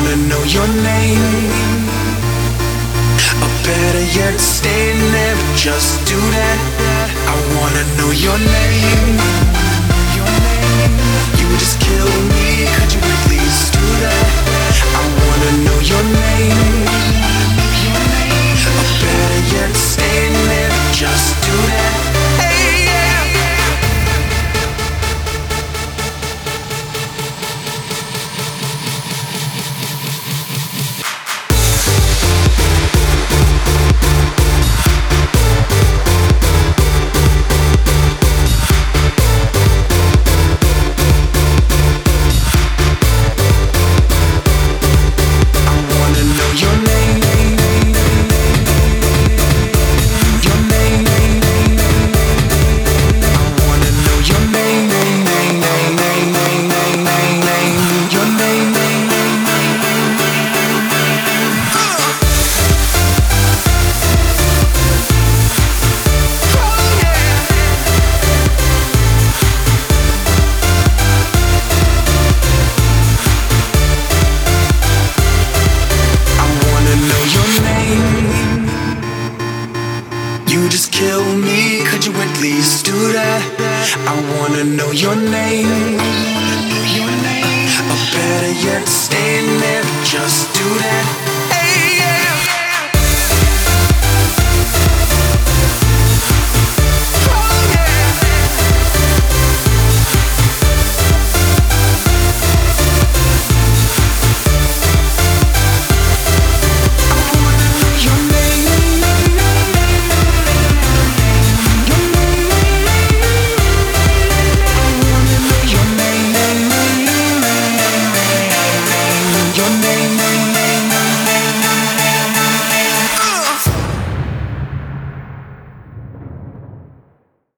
wanna know your name. Or better yet, stay there, but just do that. I wanna know your name. You just kill me, could you at least do that? I wanna know your name. Or better yet, stay there, but just do that. Hey, yeah. You just kill me, could you at least do that? I wanna know your name. Or better yet, stay there, just do that.